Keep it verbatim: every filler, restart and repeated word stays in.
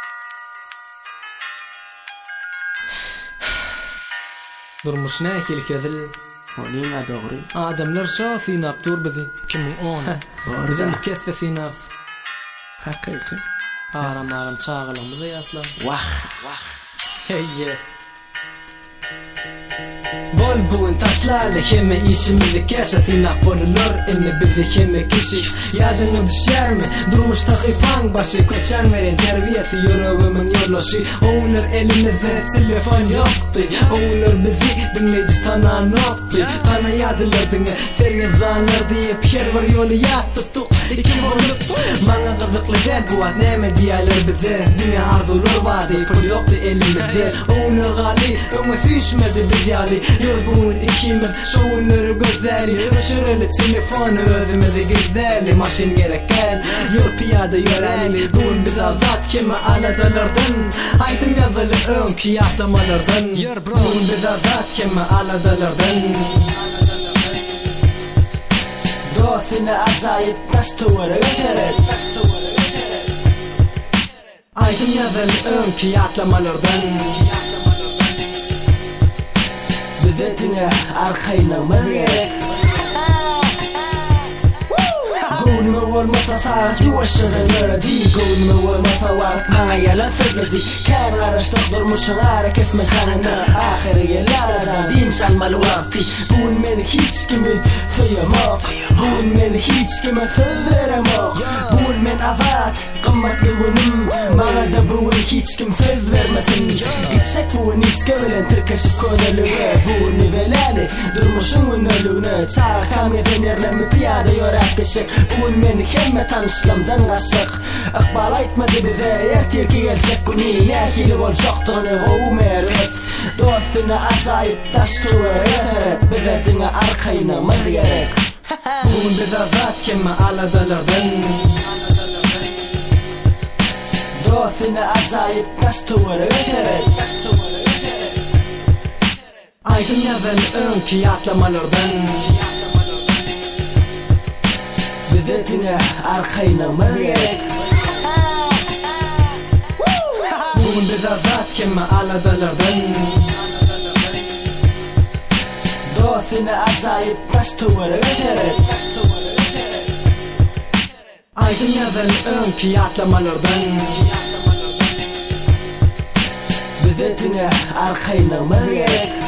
Durmuşna kelkedil. Oning doğru. Adamlar şafi naptur bizi. Kimin ona? Bizim kesse nars. Haqiqi. Aram aram çağılandı ve yatlar. Vah, vah. Heyye. Bol bugün taşlarla keme işimizi keşe Tinak bolulur inni bizi keme kişi Yadını düşer mi? Durmuş takıpan başı Koçan veren terbiyeti yoruvumun yolaşı Oğulur elimizde telefon yoktu Oğulur bizi dinleyici tanan noktu Tana yadıladığını serine zanlar diye Piyer var yolu yat tuttuk İki olup Bana kızıklı der bu ad neme diyalar bize Dünya arzular vardı pul yoktu elimizde Oğulur gali ömü düşmedi biz yali Yorgun ikimiz şovunları gözleri Şırılı telefonu özümüzü gizlerli Maşin gerekken yor piyade yöreli Bugün biz azat kime aladalardan Aydım yazılı ön ki atlamalardan Bugün biz azat kime aladalardan Dostine acayip taş tuvara götürür Aydım yazılı ön ki atlamalardan Bizetine arkaynamız gerek Gönlüme olmasa sağır yuvaşırılır di Gönlüme olmasa varit bana yalan söyledi Kan araştık durmuşun hareket mekanını Ahiri yerlerden din çalmalı vakti Bugün beni hiç kimi sayamam Bugün beni hiç kime söz veremem Bugün ben azat kımmatlı günüm Bana da bugün hiç kim söz vermesin Gidecek bugün iskevelen tıkaşıp konuluğu Bugün nivelali durmuşun önlüğüne Çağ kamyeden yerlemi piyade yorak geçecek Bugün beni kemme tanışlamdan kaşık Akbal aytmadı bize ertir ki gelecek günü Nekili olacaktığını o mervet Dostuna acayip taş tuvar Bize dine arkaynamız gerek Bugün biz azat kemme aladalardan Dostuna acayip taş tuvar Aydın yazın ön ki atlamalardan Bize dine arkaynamız gerek Bugün biz azat kemme aladalardan Dostine acayip taş tuvara götürür Aydın yazın ön ki atlamalardan Bize dine arkaynamız gerek